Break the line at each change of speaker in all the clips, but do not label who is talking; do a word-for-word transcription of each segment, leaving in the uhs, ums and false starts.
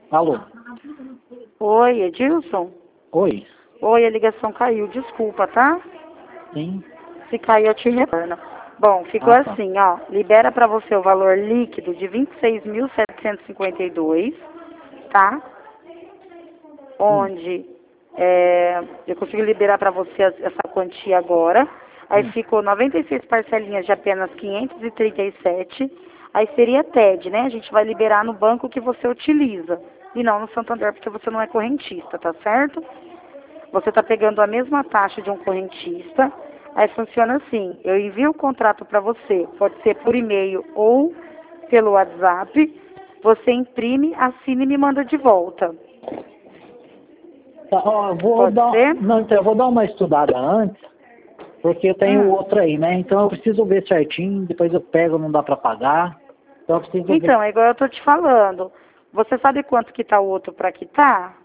Alô?
Oi, Edilson?
Oi?
Oi, a ligação caiu, desculpa, tá?
Sim?
Se cair, eu te retorno. Bom, ficou
Ah, tá.
assim, ó. Libera pra você o valor líquido de vinte e seis mil setecentos e cinquenta e dois, tá?
Hum,
Onde é, eu consigo liberar pra você as- essa quantia agora. Aí
hum.
ficou noventa e seis parcelinhas de apenas quinhentos e trinta e sete. Aí seria T E D, né? A gente vai liberar no banco que você utiliza. E não no Santander, porque você não é correntista, tá certo? Você está pegando a mesma taxa de um correntista. Aí funciona assim, eu envio o contrato para você, pode ser por e-mail ou pelo WhatsApp. Você imprime, assina e me manda de volta.
Tá, ó, eu vou
Pode
dar,
ser?
não, então eu vou dar uma estudada antes, porque eu tenho
Hum.
outro aí, né? Então eu preciso ver certinho, depois eu pego, não dá pra pagar. Então eu preciso ver.
Então, é igual eu tô te falando. Você sabe quanto que tá o outro para quitar?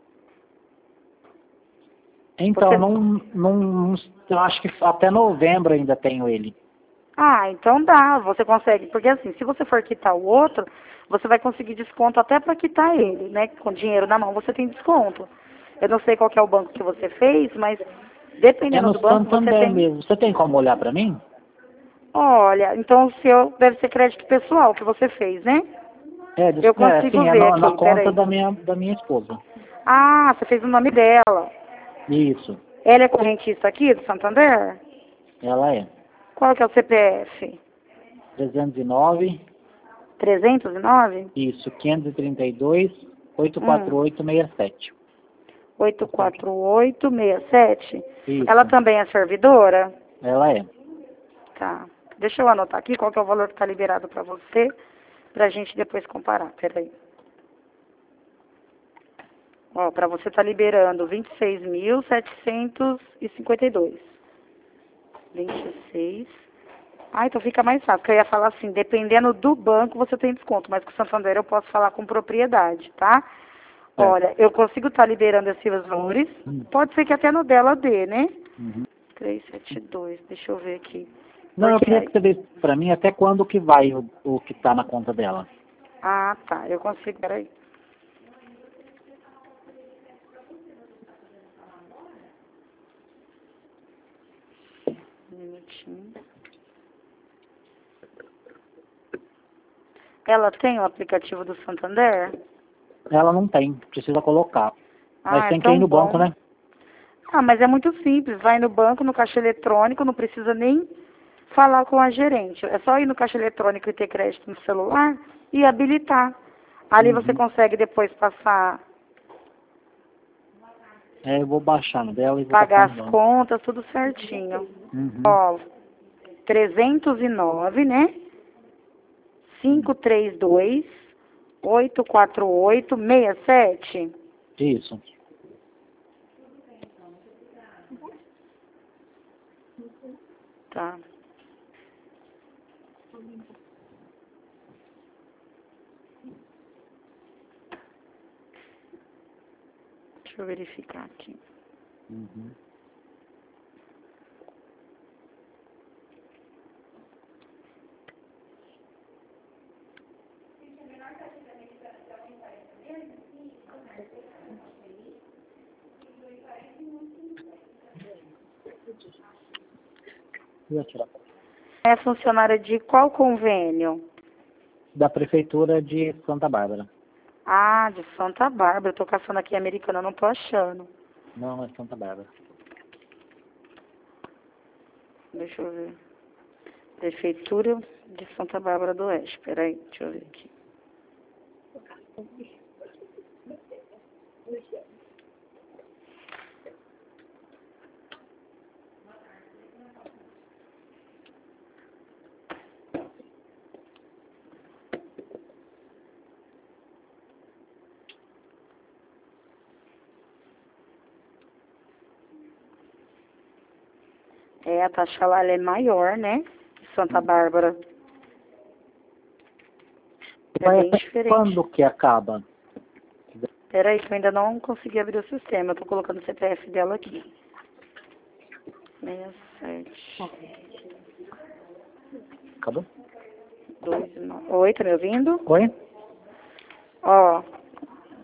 Então,
Você...
não, não, não- eu acho que até novembro ainda tenho ele.
Ah, então dá, você consegue. Porque assim, se você for quitar o outro, você vai conseguir desconto até para quitar ele, né? Com dinheiro na mão você tem desconto. Eu não sei qual que é o banco que você fez, mas
É
dependendo
no
do banco você
Santander
tem.
mesmo. Você tem como olhar pra mim?
Olha, então o seu deve ser crédito pessoal que você fez, né?
É, des-
Eu
é
consigo
sim, é
ver
na, na
aqui,
conta
peraí.
da minha, da minha esposa.
Ah, você fez o nome dela.
Isso,
Ela é correntista aqui do Santander?
ela é.
Qual que é o C P F?
trezentos e nove,
trezentos e nove?
isso, quinhentos e trinta e dois, oitocentos e quarenta e
Hum.
oito, sessenta e sete.
oito quatro oito seis sete. Ela
Isso,
também é servidora?
ela é.
Tá. Deixa eu anotar aqui qual que é o valor que está liberado para você, para a gente depois comparar. Peraí. Ó, para você tá liberando vinte e seis mil setecentos e cinquenta e dois. vinte e seis. Ah, então fica mais fácil, porque eu ia falar assim, dependendo do banco você tem desconto, mas com o Santander eu posso falar com propriedade, tá?
Certo.
Olha, eu consigo estar liberando esses valores,
Hum,
pode ser que até no dela dê, né?
uhum.
trezentos e setenta e dois, deixa eu ver aqui.
Não, eu
Porque
queria que
aí...
você desse pra mim até quando que vai o, o que tá na conta dela.
Ah, tá, eu consigo, peraí. Um minutinho. Ela tem o aplicativo do Santander?
Ela não tem, precisa colocar. Mas
Ah, é
tem que ir
tão
no banco,
bom.
né?
Ah, mas é muito simples. Vai no banco, no caixa eletrônico, não precisa nem falar com a gerente. É só ir no caixa eletrônico e ter crédito no celular e habilitar. Ali você
Uhum.
consegue depois passar,
É, eu vou baixar no dela e vou passar
pagar
no
as
banco.
contas, tudo certinho.
Uhum.
Ó, trezentos e nove, né?
Hum.
cinco três dois, oito quatro oito, seis sete.
Isso.
Tá. Deixa eu verificar aqui.
Uhum. Vou tirar.
É funcionária de qual convênio?
Da prefeitura de Santa Bárbara.
Ah, de Santa Bárbara. Eu tô caçando aqui americana, não tô achando.
Não, é Santa Bárbara.
Deixa eu ver. Prefeitura de Santa Bárbara do Oeste. Peraí, deixa eu ver aqui. É, a taxa lá ela é maior, né? Que Santa Bárbara. É
Vai
bem
até
diferente.
quando que acaba?
Peraí, que eu ainda não consegui abrir o sistema. Eu tô colocando o C P F dela aqui. seis sete
Acabou?
dois nove. Oi, tá me ouvindo?
Oi?
Ó,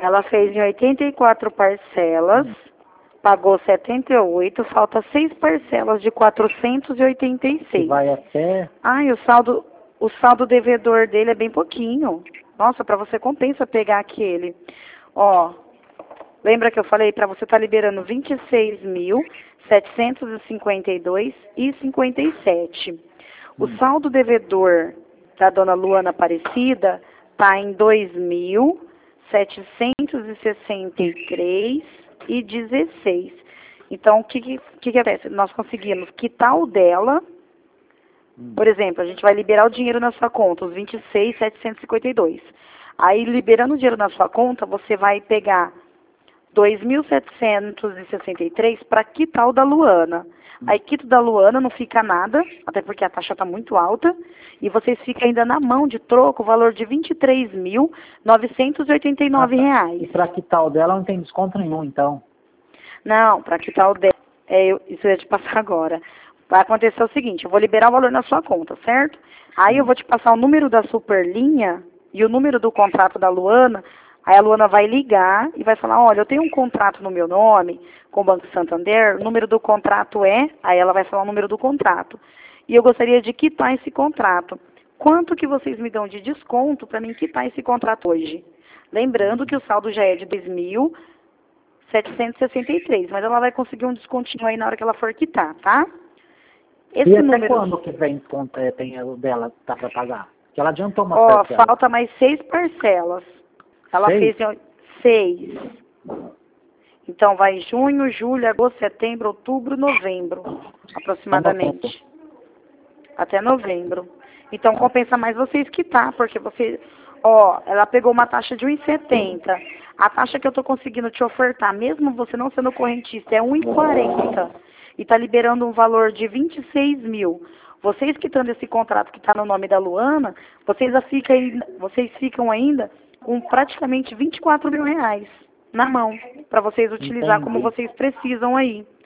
Ela fez em oitenta e quatro parcelas, pagou setenta e oito, falta seis parcelas de quatrocentos e oitenta e
Que
seis.
vai até...
Ai, o saldo, o saldo devedor dele é bem pouquinho. Nossa, para você compensa pegar aquele. Ó, lembra que eu falei para você estar tá liberando vinte e seis mil, setecentos e cinquenta e dois e cinquenta e sete. O saldo devedor da dona Luana Aparecida está em dois mil, setecentos e sessenta e três e dezesseis. Então, o que, que, que, que acontece? Nós conseguimos quitar o dela. Por exemplo, a gente vai liberar o dinheiro na sua conta, os vinte e seis mil, setecentos e cinquenta e dois. Aí, liberando o dinheiro na sua conta, você vai pegar dois mil setecentos e sessenta e três para quitar o da Luana. Aí, quito da Luana, não fica nada, até porque a taxa está muito alta, e vocês ficam ainda na mão de troco o valor de vinte e três mil, novecentos e oitenta e nove reais.
E para quitar o dela não tem desconto nenhum, então?
Não, para quitar o dela, é, eu, isso eu ia te passar agora. Vai acontecer o seguinte, eu vou liberar o valor na sua conta, certo? Aí eu vou te passar o número da Superlinha e o número do contrato da Luana. Aí a Luana vai ligar e vai falar, olha, eu tenho um contrato no meu nome com o Banco Santander, o número do contrato é, aí ela vai falar o número do contrato. E eu gostaria de quitar esse contrato. Quanto que vocês me dão de desconto para mim quitar esse contrato hoje? Lembrando que o saldo já é de dois mil setecentos e sessenta e três, mas ela vai conseguir um descontinho aí na hora que ela for quitar, tá? Esse
E até
número...
quando que vem desconto, é, tem o dela tá para pagar? Que ela adiantou uma
Ó,
parcela.
falta mais seis parcelas. Ela
Seis?
fez em seis. Então vai junho, julho, agosto, setembro, outubro, novembro, aproximadamente. Até novembro. Então compensa mais vocês quitar, porque você, ó, ela pegou uma taxa de um vírgula setenta. A taxa que eu tô conseguindo te ofertar, mesmo você não sendo correntista, é um vírgula quarenta. E tá liberando um valor de vinte e seis mil. Vocês quitando esse contrato que está no nome da Luana, vocês ficam, vocês ficam ainda com praticamente vinte e quatro mil reais na mão, para vocês utilizar
Entendi.
como vocês precisam aí.